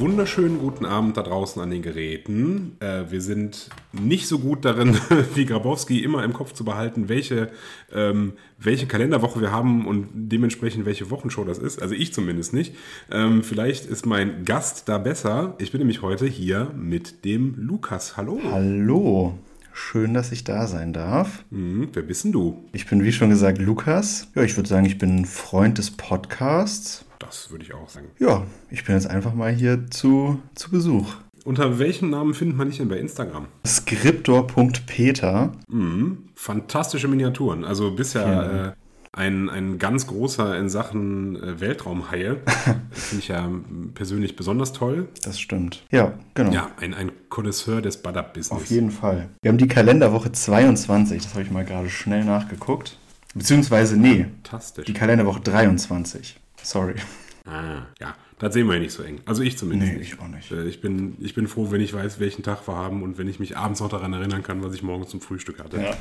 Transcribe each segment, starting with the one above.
wunderschönen guten Abend da draußen an den Geräten. Wir sind nicht so gut darin, wie Grabowski, immer im Kopf zu behalten, welche Kalenderwoche wir haben und dementsprechend welche Wochenshow das ist. Also ich zumindest nicht. Vielleicht ist mein Gast da besser. Ich bin nämlich heute hier mit dem Lukas. Hallo. Hallo. Schön, dass ich da sein darf. Wer bist denn du? Ich bin, wie schon gesagt, Lukas. Ja, ich würde sagen, ich bin ein Freund des Podcasts. Das würde ich auch sagen. Ja, ich bin jetzt einfach mal hier zu Besuch. Unter welchem Namen findet man dich denn bei Instagram? Skriptor.peter. Fantastische Miniaturen. Also bisher ein ganz großer in Sachen Weltraumhaie. Finde ich ja persönlich besonders toll. Das stimmt. Ja, genau. Ja, ein Connoisseur des Badab-Business. Auf jeden Fall. Wir haben die Kalenderwoche 22. Das habe ich mal gerade schnell nachgeguckt. Beziehungsweise, nee. Fantastisch. Die Kalenderwoche 23. Sorry. Ja, das sehen wir ja nicht so eng. Also ich zumindest Nee, nicht. ich auch nicht. Ich bin froh, wenn ich weiß, welchen Tag wir haben und wenn ich mich abends noch daran erinnern kann, was ich morgens zum Frühstück hatte. Ja.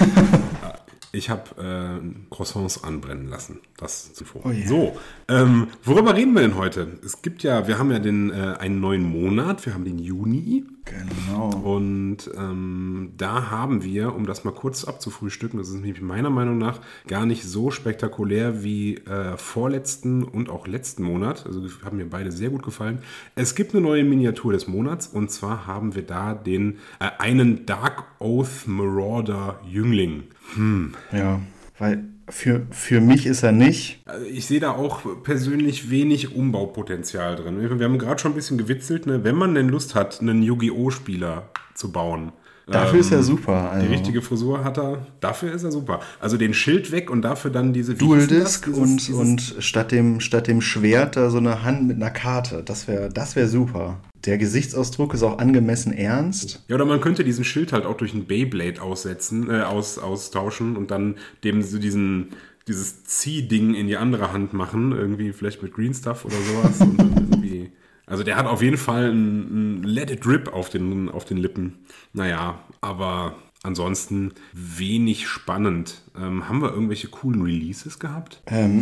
Ich habe Croissants anbrennen lassen. Das zuvor. Oh yeah. So, worüber reden wir denn heute? Wir haben ja einen neuen Monat, wir haben den Juni. Genau. Und da haben wir, um das mal kurz abzufrühstücken, das ist nämlich meiner Meinung nach gar nicht so spektakulär wie vorletzten und auch letzten Monat. Also haben mir beide sehr gut gefallen. Es gibt eine neue Miniatur des Monats und zwar haben wir da einen Dark Oath Marauder Jüngling. Ja, weil für mich ist er nicht. Also ich sehe da auch persönlich wenig Umbaupotenzial drin. Wir haben gerade schon ein bisschen gewitzelt, ne? Wenn man denn Lust hat, einen Yu-Gi-Oh! Spieler zu bauen. Dafür ist er super. Also. Die richtige Frisur hat er, dafür ist er super. Also den Schild weg und dafür dann diese Dual Disc und statt dem Schwert da so eine Hand mit einer Karte. Das wär super. Der Gesichtsausdruck ist auch angemessen ernst. Ja, oder man könnte diesen Schild halt auch durch ein Beyblade austauschen und dann dem so dieses Ziehding in die andere Hand machen. Irgendwie vielleicht mit Green Stuff oder sowas. Und dann irgendwie... Also der hat auf jeden Fall ein Let It Rip auf den Lippen. Naja, aber ansonsten wenig spannend. Haben wir irgendwelche coolen Releases gehabt?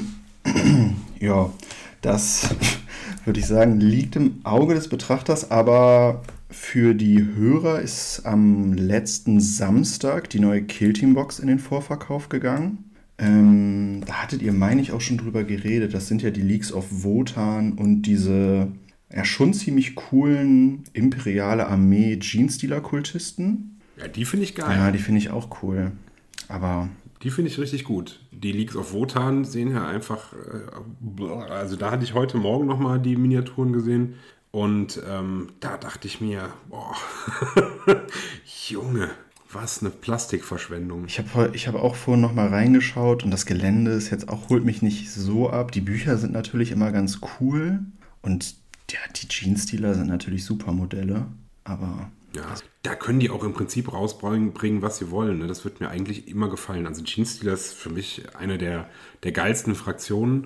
Ja, das würde ich sagen, liegt im Auge des Betrachters, aber für die Hörer ist am letzten Samstag die neue Kill-Team-Box in den Vorverkauf gegangen. Da hattet ihr, meine ich, auch schon drüber geredet. Das sind ja die Leaks of Wotan und diese... Ja, schon ziemlich coolen Imperiale Armee Genestealer-Kultisten. Ja, die finde ich geil. Ja, die finde ich auch cool. Aber... Die finde ich richtig gut. Die Leaks of Wotan sehen ja einfach... Also da hatte ich heute Morgen nochmal die Miniaturen gesehen. Und da dachte ich mir, boah, Junge, was eine Plastikverschwendung. Ich hab auch vorhin nochmal reingeschaut und das Gelände ist jetzt auch, holt mich nicht so ab. Die Bücher sind natürlich immer ganz cool. Und ja, die Genestealer sind natürlich super Modelle, aber... Ja, da können die auch im Prinzip rausbringen, was sie wollen. Ne? Das wird mir eigentlich immer gefallen. Also Genestealer ist für mich eine der geilsten Fraktionen.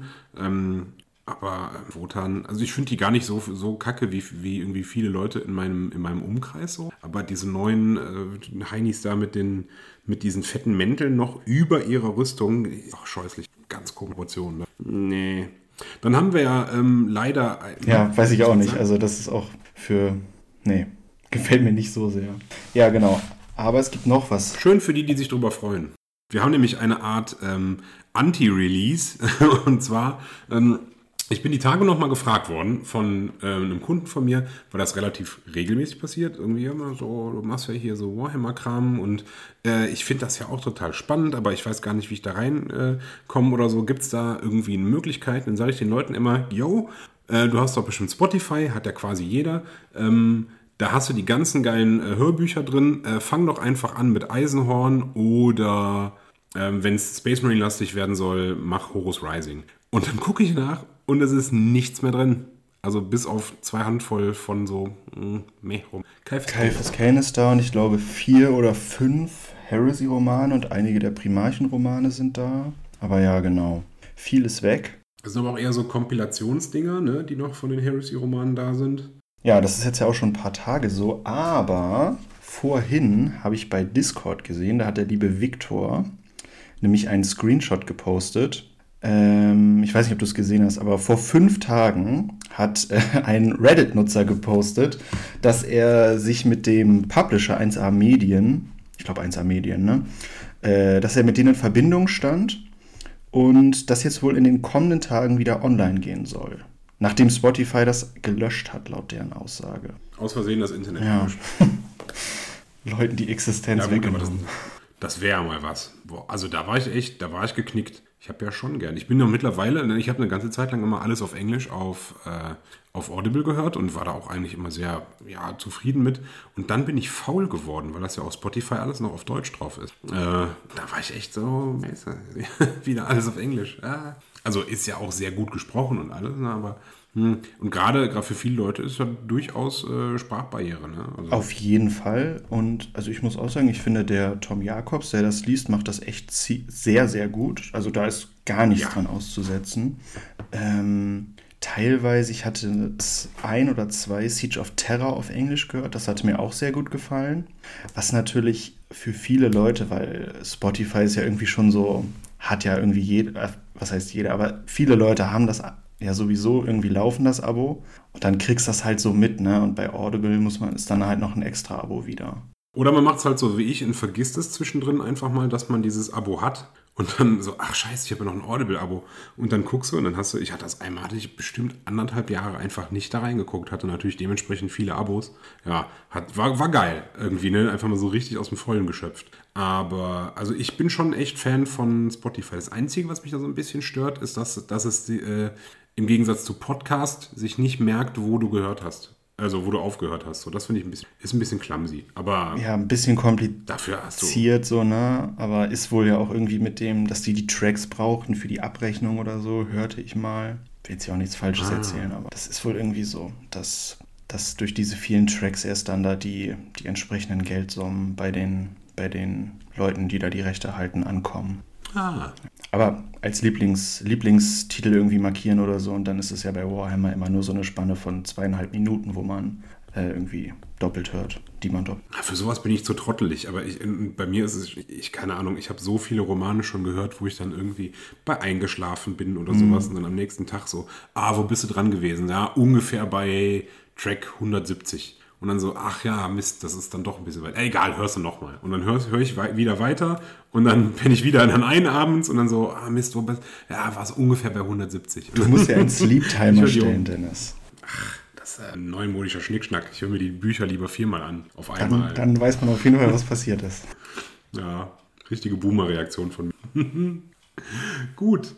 Aber Wotan, also ich finde die gar nicht so kacke wie irgendwie viele Leute in meinem Umkreis so. Aber diese neuen Heinis da mit diesen fetten Mänteln noch über ihrer Rüstung, ach scheußlich, ganz Proportionen. Ne? Nee. Dann haben wir ja leider... Ja, weiß ich auch nicht. Also das ist auch nee, gefällt mir nicht so sehr. Ja, genau. Aber es gibt noch was. Schön für die sich drüber freuen. Wir haben nämlich eine Art Anti-Release. Und zwar, ich bin die Tage nochmal gefragt worden von einem Kunden von mir, weil das relativ regelmäßig passiert. Irgendwie immer so, du machst ja hier so Warhammer-Kram und ich finde das ja auch total spannend, aber ich weiß gar nicht, wie ich da reinkomme oder so. Gibt es da irgendwie eine Möglichkeit? Dann sage ich den Leuten immer, yo, du hast doch bestimmt Spotify, hat ja quasi jeder. Da hast du die ganzen geilen Hörbücher drin. Fang doch einfach an mit Eisenhorn oder wenn es Space Marine-lastig werden soll, mach Horus Rising. Und dann gucke ich nach und es ist nichts mehr drin. Also bis auf 2 Handvoll von so rum. Kaifas Kane ist da und ich glaube 4 oder 5 Heresy-Romane und einige der Primarchen-Romane sind da. Aber ja, genau. Viel ist weg. Das sind aber auch eher so Kompilationsdinger, ne, die noch von den Heresy-Romanen da sind. Ja, das ist jetzt ja auch schon ein paar Tage so. Aber vorhin habe ich bei Discord gesehen, da hat der liebe Viktor nämlich einen Screenshot gepostet. Ich weiß nicht, ob du es gesehen hast, aber vor 5 Tagen hat ein Reddit-Nutzer gepostet, dass er sich mit dem Publisher 1A Medien, ich glaube 1A Medien, ne, dass er mit denen in Verbindung stand und das jetzt wohl in den kommenden Tagen wieder online gehen soll. Nachdem Spotify das gelöscht hat, laut deren Aussage. Aus Versehen das Internet gelöscht. Leuten die Existenz weggenommen. Das wäre mal was. Boah, also da war ich geknickt. Ich habe ja schon gern. Ich bin ja mittlerweile, ich habe eine ganze Zeit lang immer alles auf Englisch auf Audible gehört und war da auch eigentlich immer sehr zufrieden mit. Und dann bin ich faul geworden, weil das ja auf Spotify alles noch auf Deutsch drauf ist. Da war ich echt so, wieder alles auf Englisch. Also ist ja auch sehr gut gesprochen und alles, ne, aber und gerade für viele Leute ist ja durchaus Sprachbarriere. Ne? Also auf jeden Fall. Und also ich muss auch sagen, ich finde, der Tom Jacobs, der das liest, macht das echt sehr, sehr gut. Also da ist gar nichts dran auszusetzen. Teilweise, ich hatte 1 oder 2 Siege of Terror auf Englisch gehört. Das hat mir auch sehr gut gefallen. Was natürlich für viele Leute, weil Spotify ist ja irgendwie schon so, hat ja irgendwie jeder, was heißt jeder, aber viele Leute haben das ja sowieso irgendwie laufen, das Abo. Und dann kriegst du das halt so mit, ne? Und bei Audible ist dann halt noch ein extra Abo wieder. Oder man macht es halt so wie ich und vergisst es zwischendrin einfach mal, dass man dieses Abo hat. Und dann so, ach scheiße, ich habe ja noch ein Audible-Abo. Und dann guckst du und dann hatte ich bestimmt 1,5 Jahre einfach nicht da reingeguckt. Hatte natürlich dementsprechend viele Abos. Ja, war geil irgendwie, ne? Einfach mal so richtig aus dem Vollen geschöpft. Aber, also ich bin schon echt Fan von Spotify. Das Einzige, was mich da so ein bisschen stört, ist, dass es im Gegensatz zu Podcast sich nicht merkt, wo du gehört hast. Also, wo du aufgehört hast. So, das finde ich ein bisschen clumsy. Aber ja, ein bisschen kompliziert so, ne? Aber ist wohl ja auch irgendwie mit dem, dass die Tracks brauchten für die Abrechnung oder so, hörte ich mal. Ich will jetzt ja auch nichts Falsches erzählen, aber das ist wohl irgendwie so, dass durch diese vielen Tracks erst dann da die entsprechenden Geldsummen bei den Leuten, die da die Rechte halten, ankommen. Aber als Lieblingstitel irgendwie markieren oder so, und dann ist es ja bei Warhammer immer nur so eine Spanne von 2,5 Minuten, wo man irgendwie doppelt hört, die man doppelt. Für sowas bin ich zu trottelig, aber bei mir ist es, keine Ahnung, ich habe so viele Romane schon gehört, wo ich dann irgendwie bei eingeschlafen bin oder sowas und dann am nächsten Tag so, wo bist du dran gewesen? Ja, ungefähr bei Track 170. Und dann so, ach ja, Mist, das ist dann doch ein bisschen weit. Egal, hörst du nochmal. Und dann höre ich wieder weiter und dann bin ich wieder dann abends und dann so, Mist, wo bist du? Ja, war es ungefähr bei 170. Du musst ja einen Sleep-Timer stellen, Dennis. Ach, das ist ein neumodischer Schnickschnack. Ich höre mir die Bücher lieber 4-mal an, auf einmal. Dann weiß man auf jeden Fall, was passiert ist. Ja, richtige Boomer-Reaktion von mir. Gut,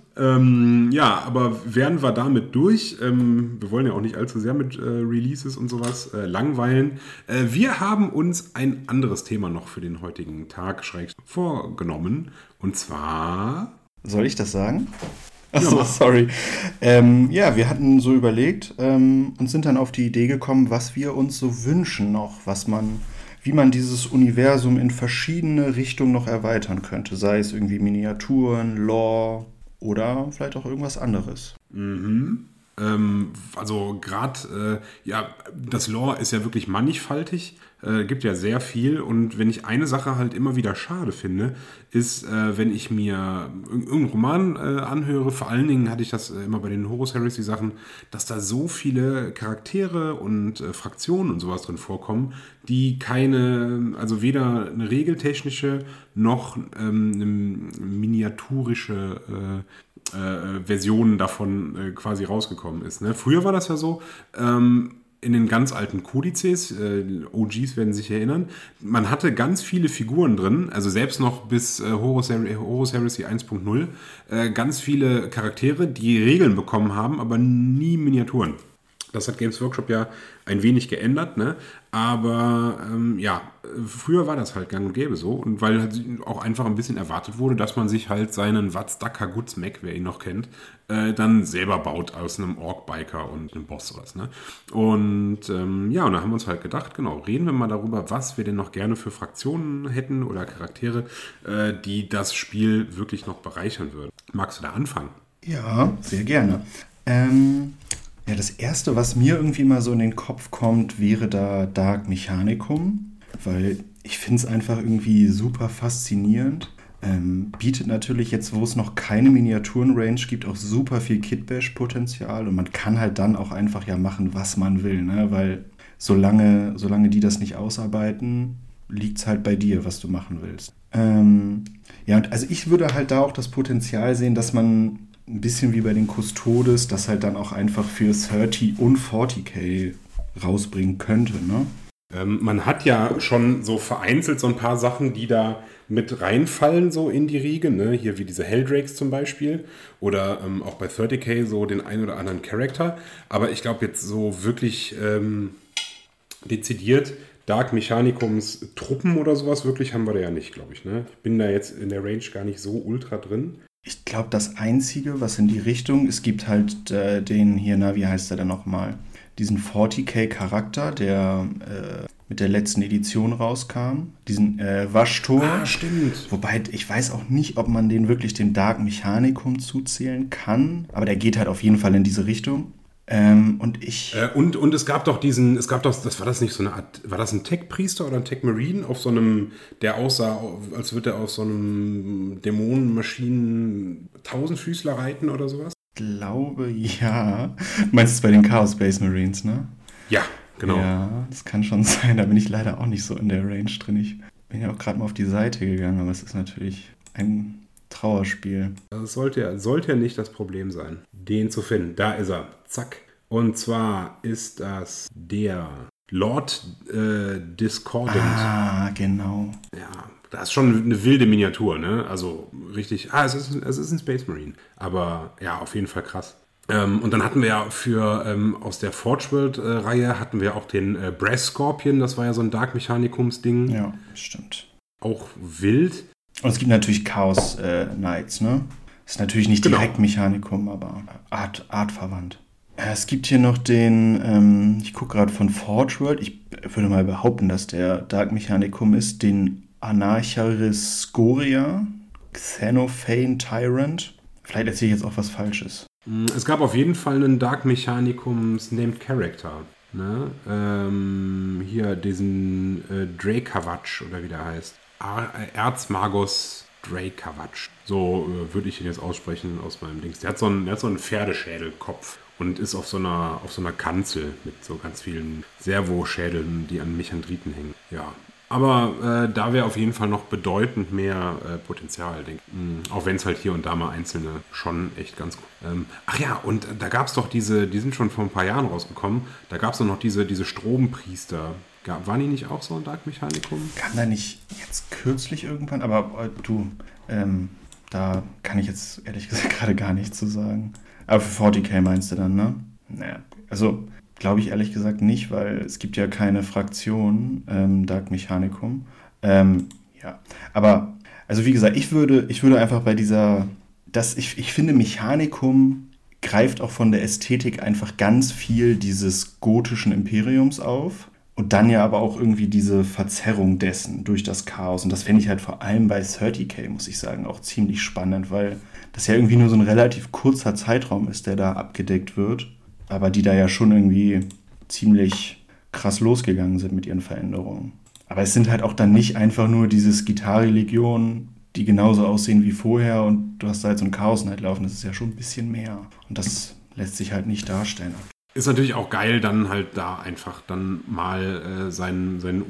aber wären wir damit durch. Wir wollen ja auch nicht allzu sehr mit Releases und sowas langweilen. Wir haben uns ein anderes Thema noch für den heutigen Tag vorgenommen. Und zwar... Soll ich das sagen? Achso, sorry. Wir hatten so überlegt und sind dann auf die Idee gekommen, was wir uns so wünschen noch, wie man dieses Universum in verschiedene Richtungen noch erweitern könnte. Sei es irgendwie Miniaturen, Lore oder vielleicht auch irgendwas anderes. Also gerade, das Lore ist ja wirklich mannigfaltig, gibt ja sehr viel und wenn ich eine Sache halt immer wieder schade finde, ist, wenn ich mir irgendeinen Roman anhöre, vor allen Dingen hatte ich das immer bei den Horus Heresy Sachen, dass da so viele Charaktere und Fraktionen und sowas drin vorkommen, die also weder eine regeltechnische noch eine miniaturische Version davon quasi rausgekommen ist. Ne? Früher war das ja so, in den ganz alten Kodizes, OGs werden sich erinnern, man hatte ganz viele Figuren drin, also selbst noch bis Horus Heresy 1.0, ganz viele Charaktere, die Regeln bekommen haben, aber nie Miniaturen. Das hat Games Workshop ja ein wenig geändert, ne? Aber früher war das halt gang und gäbe so. Und weil halt auch einfach ein bisschen erwartet wurde, dass man sich halt seinen Watzdacker Gutsmack, wer ihn noch kennt, dann selber baut aus einem Ork-Biker und einem Boss oder was, ne? Und und da haben wir uns halt gedacht, genau, reden wir mal darüber, was wir denn noch gerne für Fraktionen hätten oder Charaktere, die das Spiel wirklich noch bereichern würden. Magst du da anfangen? Ja, sehr gerne. Das erste, was mir irgendwie mal so in den Kopf kommt, wäre da Dark Mechanicum, weil ich finde es einfach irgendwie super faszinierend. Bietet natürlich jetzt, wo es noch keine Miniaturen-Range gibt, auch super viel Kit-Bash-Potenzial und man kann halt dann auch einfach ja machen, was man will, ne? Weil solange die das nicht ausarbeiten, liegt es halt bei dir, was du machen willst. Ja, und also ich würde halt da auch das Potenzial sehen, dass man ein bisschen wie bei den Custodes das halt dann auch einfach für 30 und 40k rausbringen könnte, ne? Man hat ja schon so vereinzelt so ein paar Sachen, die da mit reinfallen, so in die Riege, ne? Hier wie diese Helldrakes zum Beispiel oder auch bei 30k so den ein oder anderen Charakter. Aber ich glaube jetzt so wirklich dezidiert Dark Mechanicums Truppen oder sowas wirklich haben wir da ja nicht, glaube ich. Ne? Ich bin da jetzt in der Range gar nicht so ultra drin. Ich glaube, das Einzige, was in die Richtung, es gibt halt den hier, na, wie heißt der denn nochmal? Diesen 40k-Charakter, der mit der letzten Edition rauskam. Diesen Waschtor. Ah, stimmt. Wobei, ich weiß auch nicht, ob man den wirklich dem Dark Mechanicum zuzählen kann. Aber der geht halt auf jeden Fall in diese Richtung. Und es gab doch das war das nicht so eine Art, war das ein Tech-Priester oder ein Tech-Marine auf so einem, der aussah, als würde er auf so einem Dämonenmaschinen-Tausendfüßler reiten oder sowas? Ich glaube, ja. Du meinst es bei den Chaos Space Marines, ne? Ja, genau. Ja, das kann schon sein. Da bin ich leider auch nicht so in der Range drin. Ich bin ja auch gerade mal auf die Seite gegangen, aber es ist natürlich ein Trauerspiel. Das sollte ja nicht das Problem sein, den zu finden. Da ist er. Zack. Und zwar ist das der Lord Discordant. Ah, genau. Ja, das ist schon eine wilde Miniatur, ne? Also richtig, es ist ein Space Marine. Aber ja, auf jeden Fall krass. Und dann hatten wir ja aus der Forge World-Reihe hatten wir auch den Brass Scorpion. Das war ja so ein Dark Mechanicums-Ding. Ja, stimmt. Auch wild. Und es gibt natürlich Chaos Knights, ne? Das ist natürlich nicht direkt Mechanicum, aber artverwandt. Es gibt hier noch den, ich gucke gerade von Forge World, ich würde mal behaupten, dass der Dark Mechanicum ist, den Anarcharis Scoria, Xenophane Tyrant. Vielleicht erzähle ich jetzt auch was Falsches. Es gab auf jeden Fall einen Dark Mechanicums Named Character. Ne? Hier diesen Dracavach oder wie der heißt. Erzmagus Dracavach. So würde ich ihn jetzt aussprechen aus meinem Dings. Der hat so einen Pferdeschädelkopf und ist auf so einer Kanzel mit so ganz vielen Servoschädeln, die an Mechandriten hängen. Ja. Aber da wäre auf jeden Fall noch bedeutend mehr Potenzial, denke ich. Auch wenn es halt hier und da mal einzelne schon echt ganz gut. Ach ja, und da gab es doch die sind schon vor ein paar Jahren rausgekommen, da gab es doch noch diese Strompriester. Waren die nicht auch so ein Dark Mechanicum? Kam da nicht jetzt kürzlich irgendwann? Aber da kann ich jetzt ehrlich gesagt gerade gar nichts zu sagen. Aber für 40k meinst du dann, ne? Naja, also glaube ich ehrlich gesagt nicht, weil es gibt ja keine Fraktion Dark Mechanicum. Ja, aber also wie gesagt, ich würde einfach bei ich finde Mechanicum greift auch von der Ästhetik einfach ganz viel dieses gotischen Imperiums auf und dann ja aber auch irgendwie diese Verzerrung dessen durch das Chaos. Und das fände ich halt vor allem bei 30k, muss ich sagen, auch ziemlich spannend, weil das ja irgendwie nur so ein relativ kurzer Zeitraum ist, der da abgedeckt wird. Aber die da ja schon irgendwie ziemlich krass losgegangen sind mit ihren Veränderungen. Aber es sind halt auch dann nicht einfach nur diese Skitarii-Legion, die genauso aussehen wie vorher und du hast da halt so ein Chaos Knight laufen. Das ist ja schon ein bisschen mehr. Und das lässt sich halt nicht darstellen. Ist natürlich auch geil, dann halt da einfach dann mal seinen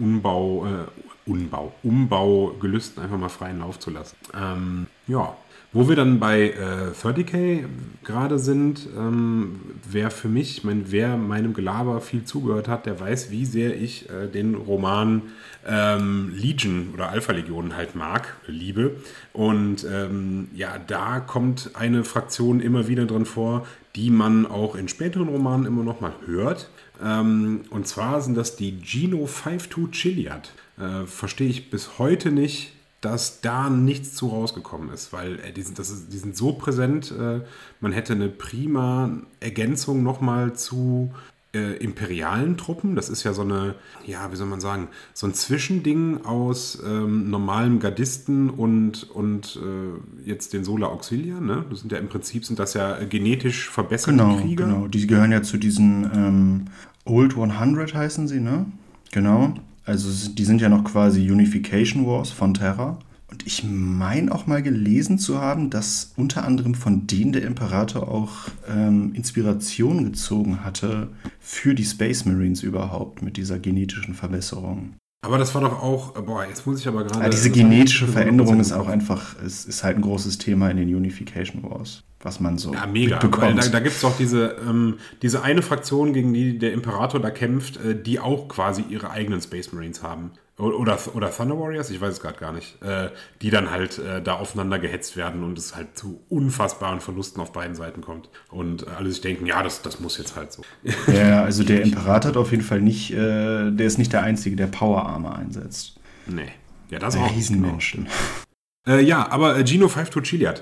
Umbaugelüsten einfach mal freien Lauf zu lassen. Ja. Wo wir dann bei 30k gerade sind, wer meinem Gelaber viel zugehört hat, der weiß, wie sehr ich den Roman Legion oder Alpha Legion halt liebe. Und da kommt eine Fraktion immer wieder drin vor, die man auch in späteren Romanen immer noch mal hört. Und zwar sind das die Geno 5-2 Chiliad. Verstehe ich bis heute nicht, dass da nichts zu rausgekommen ist, weil die sind so präsent, man hätte eine prima Ergänzung nochmal zu imperialen Truppen. Das ist ja so eine, ja, wie soll man sagen, so ein Zwischending aus normalem Gardisten und jetzt den Solar Auxilia, ne? Das sind ja im Prinzip genetisch verbesserte Krieger. Genau, die gehören ja zu diesen Old 100 heißen sie, ne? Genau. Also die sind ja noch quasi Unification Wars von Terra. Und ich meine auch mal gelesen zu haben, dass unter anderem von denen der Imperator auch Inspiration gezogen hatte für die Space Marines überhaupt mit dieser genetischen Verbesserung. Aber das war doch auch, jetzt muss ich aber gerade... Ja, diese genetische Veränderung ist auch einfach, es ist halt ein großes Thema in den Unification Wars, was man so mitbekommt. Weil da gibt es doch diese eine Fraktion, gegen die der Imperator da kämpft, die auch quasi ihre eigenen Space Marines haben. Oder Thunder Warriors, ich weiß es gerade gar nicht. Die dann halt da aufeinander gehetzt werden und es halt zu unfassbaren Verlusten auf beiden Seiten kommt. Und alle sich denken, ja, das muss jetzt halt so. Ja, also der Imperator hat auf jeden Fall nicht, der ist nicht der Einzige, der Power Armor einsetzt. Nee. Ja, das auch. Riesenmenschen. Aber Geno 5-2 Chiliad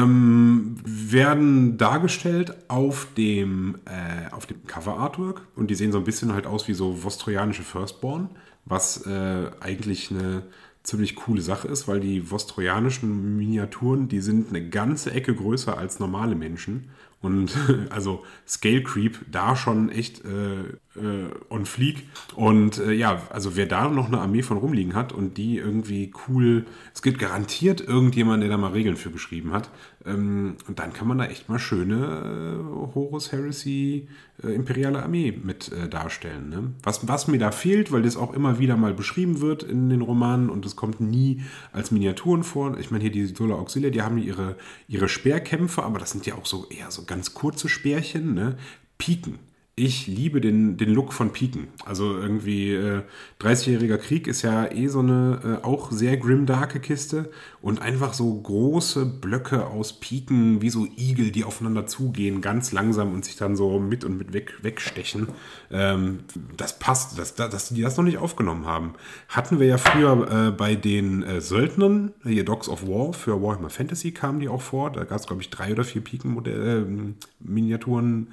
werden dargestellt auf dem Cover-Artwork und die sehen so ein bisschen halt aus wie so vostrojanische Firstborn, was eigentlich eine ziemlich coole Sache ist, weil die vostrojanischen Miniaturen, die sind eine ganze Ecke größer als normale Menschen und also Scale Creep da schon echt on fleek und also wer da noch eine Armee von rumliegen hat und die irgendwie cool, es gibt garantiert irgendjemanden, der da mal Regeln für geschrieben hat und dann kann man da echt mal schöne Horus Heresy imperiale Armee mit darstellen. Ne? Was mir da fehlt, weil das auch immer wieder mal beschrieben wird in den Romanen und es kommt nie als Miniaturen vor. Ich meine hier die Solar Auxilia, die haben ihre Speerkämpfe, aber das sind ja auch so eher so ganz kurze Speerchen, ne? Piken. Ich liebe den Look von Piken. Also irgendwie 30-jähriger Krieg ist ja so eine auch sehr grimdarke Kiste und einfach so große Blöcke aus Piken, wie so Igel, die aufeinander zugehen, ganz langsam und sich dann so mit wegstechen. Das passt, dass die das noch nicht aufgenommen haben. Hatten wir ja früher bei den Söldnern, hier Dogs of War für Warhammer Fantasy kamen die auch vor. Da gab es, glaube ich, 3 oder 4 Piken-Miniaturen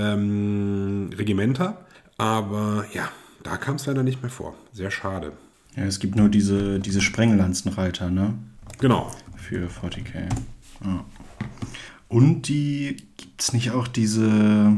Regimenter, aber ja, da kam es leider nicht mehr vor. Sehr schade. Ja, es gibt nur diese Sprenglanzenreiter, ne? Genau. Für 40k. Ja. Und gibt es nicht auch diese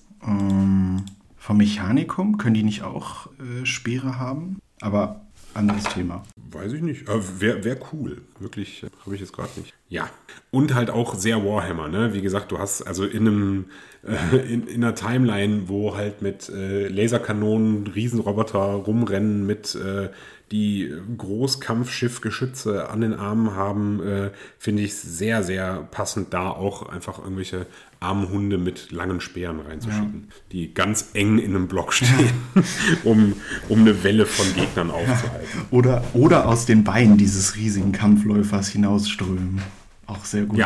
vom Mechanicum? Können die nicht auch Speere haben? Aber anderes Thema. Weiß ich nicht. Wäre cool. Wirklich, habe ich jetzt gerade nicht. Ja. Und halt auch sehr Warhammer, ne? Wie gesagt, du hast also in einer Timeline, wo halt mit Laserkanonen Riesenroboter rumrennen, mit die Großkampfschiffgeschütze an den Armen haben, finde ich sehr, sehr passend, da auch einfach irgendwelche armen Hunde mit langen Speeren reinzuschicken, die ganz eng in einem Block stehen, um eine Welle von Gegnern aufzuhalten. Oder aus den Beinen dieses riesigen Kampfläufers hinausströmen. Auch sehr gut.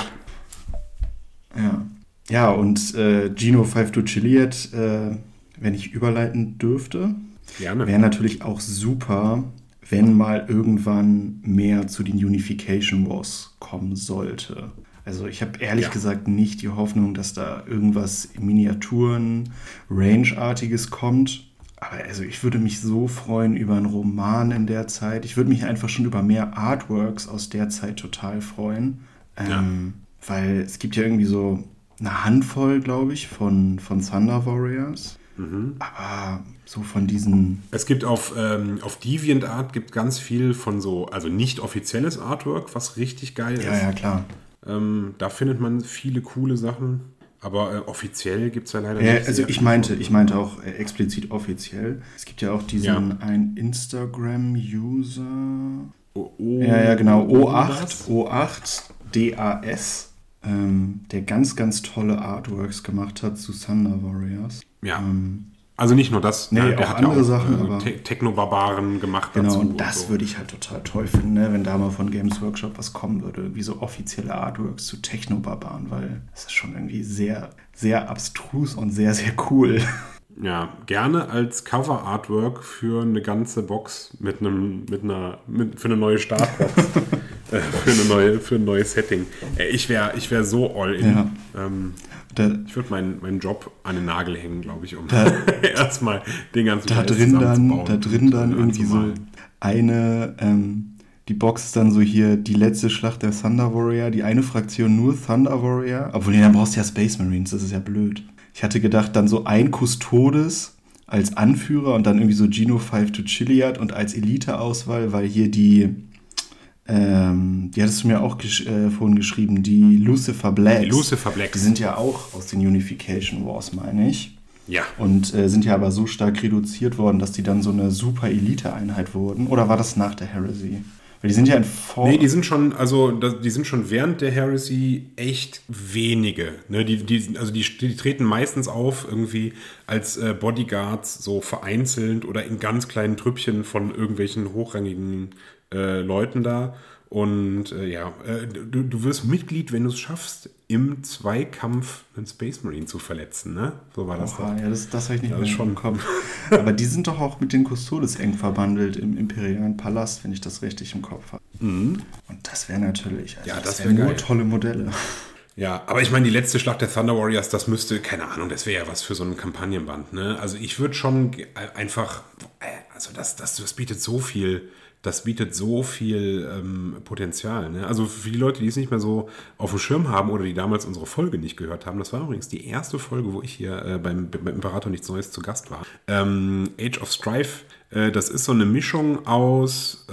Ja, und Geno 5-2 Chiliad, wenn ich überleiten dürfte, wäre natürlich auch super, wenn mal irgendwann mehr zu den Unification Wars kommen sollte. Also ich habe ehrlich gesagt nicht die Hoffnung, dass da irgendwas Miniaturen, Range-artiges kommt. Aber also ich würde mich so freuen über einen Roman in der Zeit. Ich würde mich einfach schon über mehr Artworks aus der Zeit total freuen. Weil es gibt ja irgendwie so eine Handvoll, glaube ich, von Thunder Warriors. Aber so von diesen... Es gibt auf DeviantArt gibt ganz viel von so, also nicht offizielles Artwork, was richtig geil ist. Ja, klar. Da findet man viele coole Sachen, aber offiziell gibt es ja leider nicht. Also ich meinte auch explizit offiziell. Es gibt ja auch diesen einen Instagram-User. Genau, O8 DAS, der ganz, ganz tolle Artworks gemacht hat zu Thunder Warriors. Ja. Also nicht nur das, der hat andere ja auch Sachen, aber Technobarbaren gemacht genau, dazu. Und das würde ich halt total toll finden, ne, wenn da mal von Games Workshop was kommen würde, wie so offizielle Artworks zu Technobarbaren, weil das ist schon irgendwie sehr, sehr abstrus und sehr, sehr cool. Ja, gerne als Cover-Artwork für eine ganze Box für eine neue Startbox. für ein neues Setting. Ich wäre so all in. Ja. Ich würde meinen Job an den Nagel hängen, glaube ich, um erstmal den ganzen Scheiß zusammenzubauen. Da drin dann irgendwie so die Box ist dann so hier die letzte Schlacht der Thunder Warrior, die eine Fraktion nur Thunder Warrior. Obwohl, dann brauchst du ja Space Marines, das ist ja blöd. Ich hatte gedacht, dann so ein Custodes als Anführer und dann irgendwie so Geno 5-2 Chiliad und als Elite-Auswahl, weil hier die Die hattest du mir auch vorhin geschrieben, die Lucifer Blacks. Die Lucifer Blacks. Die sind ja auch aus den Unification Wars, meine ich. Ja. Und sind ja aber so stark reduziert worden, dass die dann so eine super Elite-Einheit wurden. Oder war das nach der Heresy? Weil die sind ja in Nee, die sind schon während der Heresy echt wenige. Ne? Die treten meistens auf irgendwie als Bodyguards, so vereinzelt oder in ganz kleinen Trüppchen von irgendwelchen hochrangigen Leuten da. Und du wirst Mitglied, wenn du es schaffst, im Zweikampf einen Space Marine zu verletzen, ne? So war das doch. Ja, das habe ich nicht Das mehr ist schon bekommen. Aber die sind doch auch mit den Custodes eng verbandelt im imperialen Palast, wenn ich das richtig im Kopf habe. Mhm. Und das wäre natürlich, das wären wär nur geil. tolle Modelle. Ja, aber ich meine, die letzte Schlacht der Thunder Warriors, das müsste, keine Ahnung, das wäre ja was für so ein Kampagnenband, ne? Also ich würde schon einfach, also das bietet so viel, Potenzial, ne? Also für die Leute, die es nicht mehr so auf dem Schirm haben oder die damals unsere Folge nicht gehört haben, das war übrigens die erste Folge, wo ich hier beim Imperator Nichts Neues zu Gast war. Age of Strife, das ist so eine Mischung aus,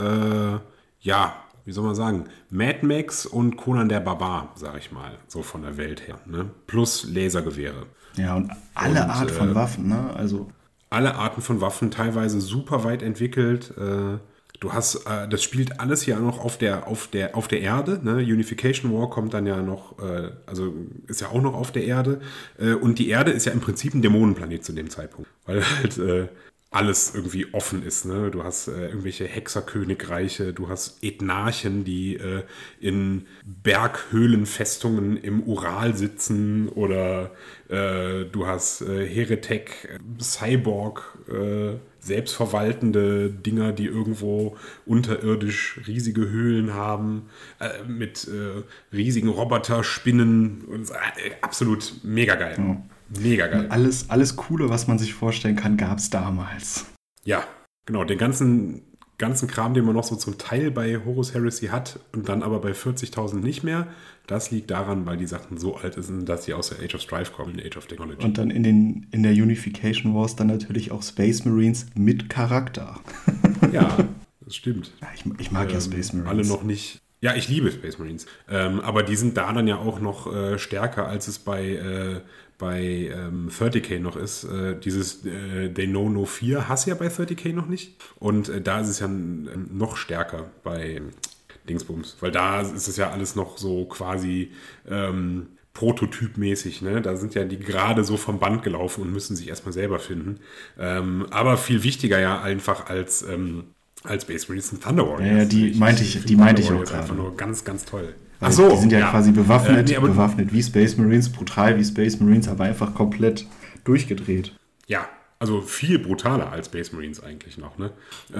wie soll man sagen, Mad Max und Conan der Barbar, sag ich mal, so von der Welt her, ne? Plus Lasergewehre. Ja, und alle Art von Waffen, ne? Also alle Arten von Waffen, teilweise super weit entwickelt. Du hast, das spielt alles ja noch auf der Erde, ne? Unification War kommt dann ja noch, also ist ja auch noch auf der Erde. Und die Erde ist ja im Prinzip ein Dämonenplanet zu dem Zeitpunkt, weil halt alles irgendwie offen ist, ne? Du hast irgendwelche Hexerkönigreiche, du hast Ethnarchen, die in Berghöhlenfestungen im Ural sitzen, oder du hast Heretek, Cyborg, selbstverwaltende Dinger, die irgendwo unterirdisch riesige Höhlen haben, mit riesigen Roboterspinnen. Absolut mega geil. ja. Mega geil. Alles Coole, was man sich vorstellen kann, gab es damals. Ja, genau. Den ganzen Kram, den man noch so zum Teil bei Horus Heresy hat und dann aber bei 40.000 nicht mehr, das liegt daran, weil die Sachen so alt sind, dass sie aus der Age of Strife kommen, in Age of Technology. Und dann in der Unification Wars dann natürlich auch Space Marines mit Charakter. Ja, das stimmt. Ja, ich mag ja Space Marines. Alle noch nicht. Ja, ich liebe Space Marines. Aber die sind da dann ja auch noch stärker, als es bei 30k noch ist. Dieses They Know No Fear hast du ja bei 30k noch nicht. Und da ist es ja noch stärker bei Dingsbums. Weil da ist es ja alles noch so quasi prototypmäßig. Ne? Da sind ja die gerade so vom Band gelaufen und müssen sich erstmal selber finden. Aber viel wichtiger ja einfach als Space Marines sind Thunder Warriors. Ja, die meinte ich auch gerade. Einfach nur ganz, ganz toll. Ach so, die sind ja quasi bewaffnet, nee, bewaffnet wie Space Marines, brutal wie Space Marines, aber einfach komplett durchgedreht. Ja, also viel brutaler als Space Marines eigentlich noch, ne?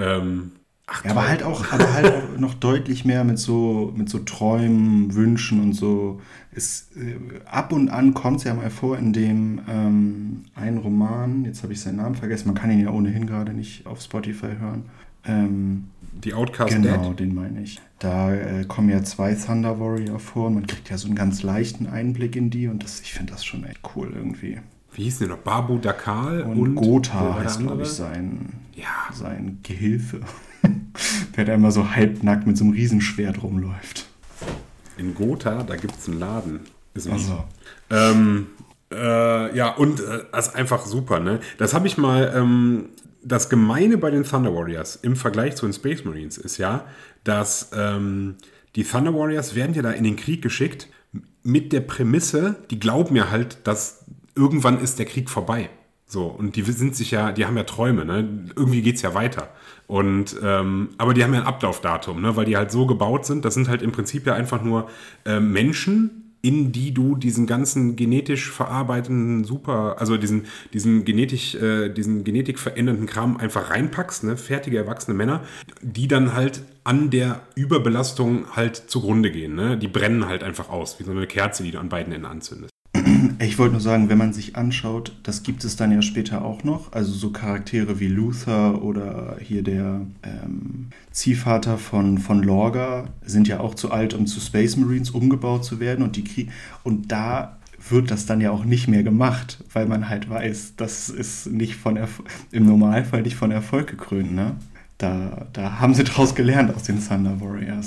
Aber halt auch noch deutlich mehr mit so Träumen, Wünschen und so. Ab und an kommt es ja mal vor in dem einen Roman, jetzt habe ich seinen Namen vergessen, man kann ihn ja ohnehin gerade nicht auf Spotify hören. Die Outcast Genau, Dead. den meine ich. Da kommen ja 2 Thunder Warrior vor und man kriegt ja so einen ganz leichten Einblick in die und ich finde das schon echt cool irgendwie. Wie hieß der noch? Babu Dakal und Gotha heißt, glaube ich, sein Gehilfe. Der da immer so halbnackt mit so einem Riesenschwert rumläuft. In Gotha, da gibt es einen Laden. Ist also. Das ist einfach super, ne? Das habe ich mal... Das Gemeine bei den Thunder Warriors im Vergleich zu den Space Marines ist ja, dass die Thunder Warriors werden ja da in den Krieg geschickt mit der Prämisse, die glauben ja halt, dass irgendwann ist der Krieg vorbei. So, und die haben ja Träume, ne? Irgendwie geht's ja weiter. Und aber die haben ja ein Ablaufdatum, ne? Weil die halt so gebaut sind, das sind halt im Prinzip ja einfach nur Menschen, in die du diesen ganzen genetisch verarbeitenden diesen genetik verändernden Kram einfach reinpackst, ne? Fertige, erwachsene Männer, die dann halt an der Überbelastung halt zugrunde gehen, ne? Die brennen halt einfach aus, wie so eine Kerze, die du an beiden Enden anzündest. Ich wollte nur sagen, wenn man sich anschaut, das gibt es dann ja später auch noch, also so Charaktere wie Luther oder hier der Ziehvater von Lorga sind ja auch zu alt, um zu Space Marines umgebaut zu werden und da wird das dann ja auch nicht mehr gemacht, weil man halt weiß, das ist nicht im Normalfall nicht von Erfolg gekrönt, ne? Da haben sie draus gelernt aus den Thunder Warriors.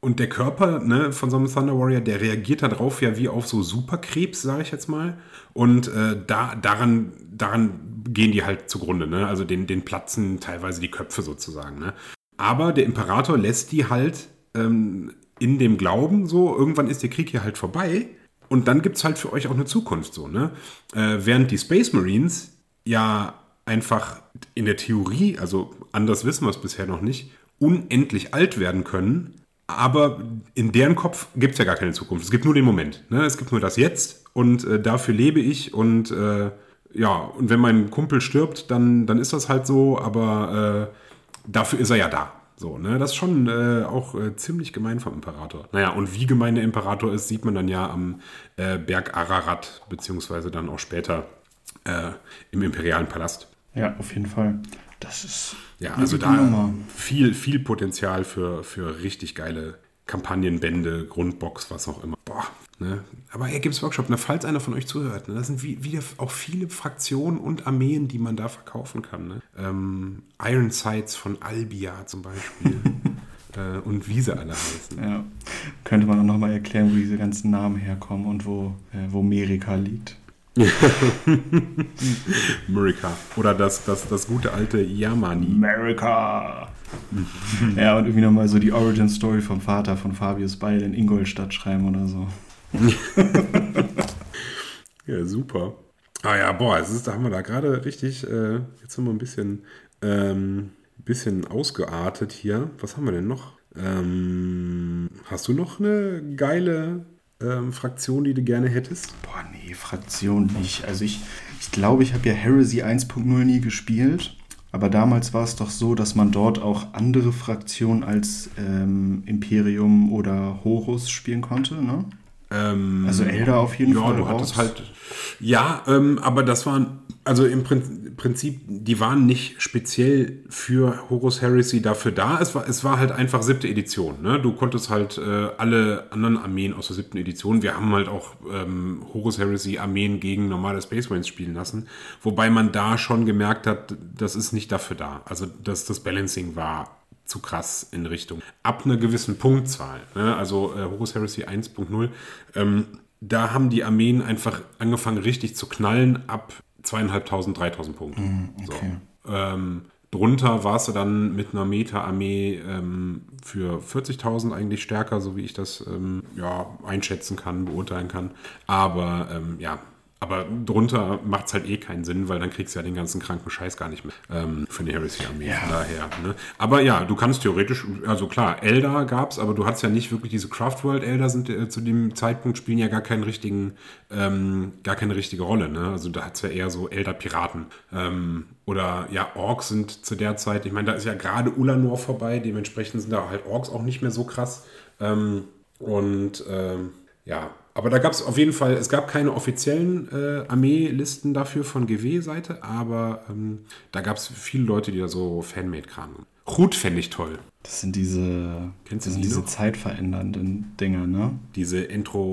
Und der Körper, ne, von so einem Thunder Warrior, der reagiert darauf ja wie auf so Superkrebs, sage ich jetzt mal. Und daran gehen die halt zugrunde, ne? Also den platzen teilweise die Köpfe sozusagen, ne? Aber der Imperator lässt die halt in dem Glauben so, irgendwann ist der Krieg hier halt vorbei und dann gibt es halt für euch auch eine Zukunft so, ne? Während die Space Marines ja einfach in der Theorie, also anders wissen wir es bisher noch nicht, unendlich alt werden können, aber in deren Kopf gibt es ja gar keine Zukunft. Es gibt nur den Moment, ne? Es gibt nur das Jetzt und dafür lebe ich und und wenn mein Kumpel stirbt, dann ist das halt so, aber dafür ist er ja da. So, ne? Das ist schon auch ziemlich gemein vom Imperator. Naja, und wie gemein der Imperator ist, sieht man dann ja am Berg Ararat, beziehungsweise dann auch später im imperialen Palast. Ja, auf jeden Fall. Das ist ja, also da viel Potenzial für richtig geile Kampagnenbände, Grundbox, was auch immer. Boah, ne? Aber Games Workshop, ne, falls einer von euch zuhört, ne, das sind wieder auch viele Fraktionen und Armeen, die man da verkaufen kann. Ne? Ironsides von Albia zum Beispiel. Und wie sie alle heißen. Ja, könnte man auch nochmal erklären, wo diese ganzen Namen herkommen und wo Amerika liegt. America. Oder das gute alte Yamani. America! Ja, und irgendwie nochmal so die Origin-Story vom Vater von Fabius Beil in Ingolstadt schreiben oder so. Ja, super. Ah ja, boah, da haben wir da gerade richtig, jetzt haben wir ein bisschen ausgeartet hier. Was haben wir denn noch? Hast du noch eine geile Fraktion, die du gerne hättest? Boah, nee, Fraktion nicht. Also ich glaube, ich habe ja Heresy 1.0 nie gespielt. Aber damals war es doch so, dass man dort auch andere Fraktionen als Imperium oder Horus spielen konnte, ne? Also Eldar auf jeden Fall. Ja, du hattest halt. Ja, aber das waren, also im Prinzip, die waren nicht speziell für Horus Heresy dafür da. Es war halt einfach 7. Edition. Ne? Du konntest halt alle anderen Armeen aus der 7. Edition. Wir haben halt auch Horus Heresy Armeen gegen normale Space Marines spielen lassen. Wobei man da schon gemerkt hat, das ist nicht dafür da. Also das Balancing war zu krass in Richtung. Ab einer gewissen Punktzahl, ne? Also Horus Heresy 1.0, da haben die Armeen einfach angefangen richtig zu knallen ab 2.500, 3.000 Punkten. Okay. So. Drunter warst du dann mit einer Meta-Armee für 40.000 eigentlich stärker, so wie ich das einschätzen kann, beurteilen kann. Aber drunter macht es halt eh keinen Sinn, weil dann kriegst du ja den ganzen kranken Scheiß gar nicht mehr für eine Heresy-Armee. Ja. Von daher, ne? Aber ja, du kannst theoretisch, also klar, Eldar gab's, aber du hattest ja nicht wirklich diese Craftworld-Eldar sind zu dem Zeitpunkt spielen ja gar keine richtige Rolle. Ne? Also da hat's ja eher so Eldar-Piraten. Oder ja, Orks sind zu der Zeit, ich meine, da ist ja gerade Ulanor vorbei, dementsprechend sind da halt Orks auch nicht mehr so krass. Aber da gab es auf jeden Fall, es gab keine offiziellen Armeelisten dafür von GW-Seite, aber da gab es viele Leute, die da so Fanmade-Kram haben. Hut fände ich toll. Das sind diese zeitverändernden Dinger, ne? Diese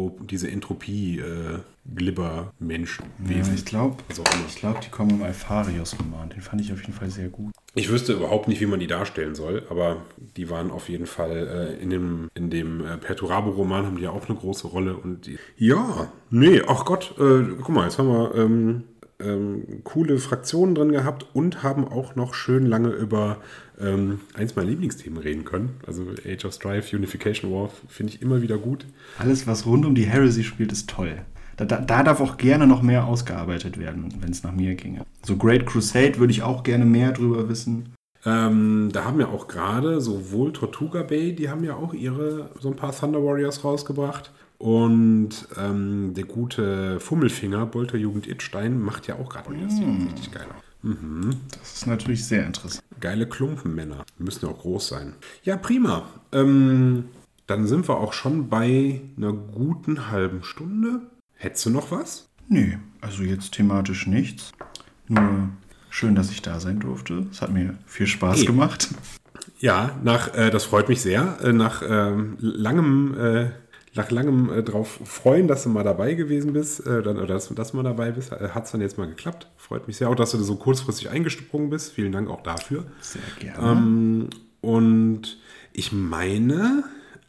Entropie-Glibber-Menschen. Ja, ich glaube, die kommen im Alpharius-Roman. Den fand ich auf jeden Fall sehr gut. Ich wüsste überhaupt nicht, wie man die darstellen soll, aber die waren auf jeden Fall in dem Perturabo-Roman haben die ja auch eine große Rolle. Und ach Gott, guck mal, jetzt haben wir coole Fraktionen drin gehabt und haben auch noch schön lange über eins meiner Lieblingsthemen reden können. Also Age of Strife, Unification War, finde ich immer wieder gut. Alles, was rund um die Heresy spielt, ist toll. Da darf auch gerne noch mehr ausgearbeitet werden, wenn es nach mir ginge. So Great Crusade würde ich auch gerne mehr drüber wissen. Da haben ja auch gerade sowohl Tortuga Bay, die haben ja auch so ein paar Thunder Warriors rausgebracht. Und der gute Fummelfinger, Bolterjugend Idstein, macht ja auch gerade richtig geil. Mhm. Das ist natürlich sehr interessant. Geile Klumpenmänner. Müssen ja auch groß sein. Ja, prima. Dann sind wir auch schon bei einer guten halben Stunde. Hättest du noch was? Nee, also jetzt thematisch nichts. Nur schön, dass ich da sein durfte. Es hat mir viel Spaß gemacht. Ja, das freut mich sehr. Nach langem drauf freuen, dass du mal dabei gewesen bist, oder dass du mal dabei bist, hat es dann jetzt mal geklappt. Freut mich sehr auch, dass du so kurzfristig eingesprungen bist. Vielen Dank auch dafür. Sehr gerne. Und ich meine,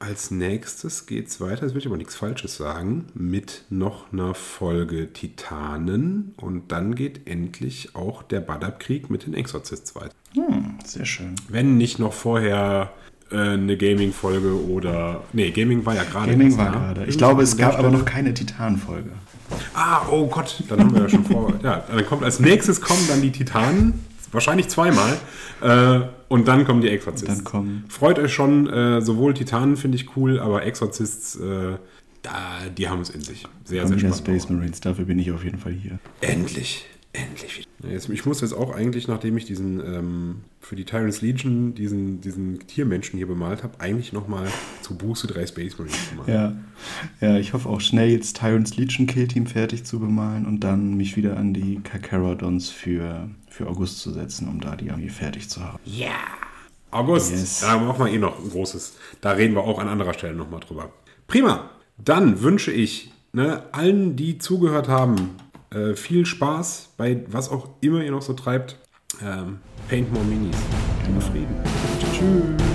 als nächstes geht's weiter, jetzt will ich aber nichts Falsches sagen, mit noch einer Folge Titanen und dann geht endlich auch der Badab-Krieg mit den Exorcists weiter. Sehr schön. Wenn nicht noch vorher eine Gaming-Folge oder... Nee, Gaming war ja gerade. Gaming war gerade. Ich glaube, es gab aber noch keine Titan-Folge. Oh Gott, dann haben wir ja schon vor... Ja, dann kommt als nächstes kommen dann die Titanen, wahrscheinlich zweimal, und dann kommen die Exorcists. Freut euch schon, sowohl Titanen finde ich cool, aber Exorcists, die haben es in sich. Sehr, sehr spannend. Space Marines, dafür bin ich auf jeden Fall hier. Endlich. Ich muss jetzt auch eigentlich, nachdem ich für die Tyrants Legion diesen Tiermenschen hier bemalt habe, eigentlich nochmal zu Buße 3 Space Marines machen. Ja, ich hoffe auch schnell jetzt Tyrants Legion Killteam fertig zu bemalen und dann mich wieder an die Carcharodons für August zu setzen, um da die Armee fertig zu haben. Ja! Yeah. August, da machen wir noch ein großes. Da reden wir auch an anderer Stelle nochmal drüber. Prima! Dann wünsche ich allen, die zugehört haben, viel Spaß bei was auch immer ihr noch so treibt. Paint more Minis. Frieden. Tschüss.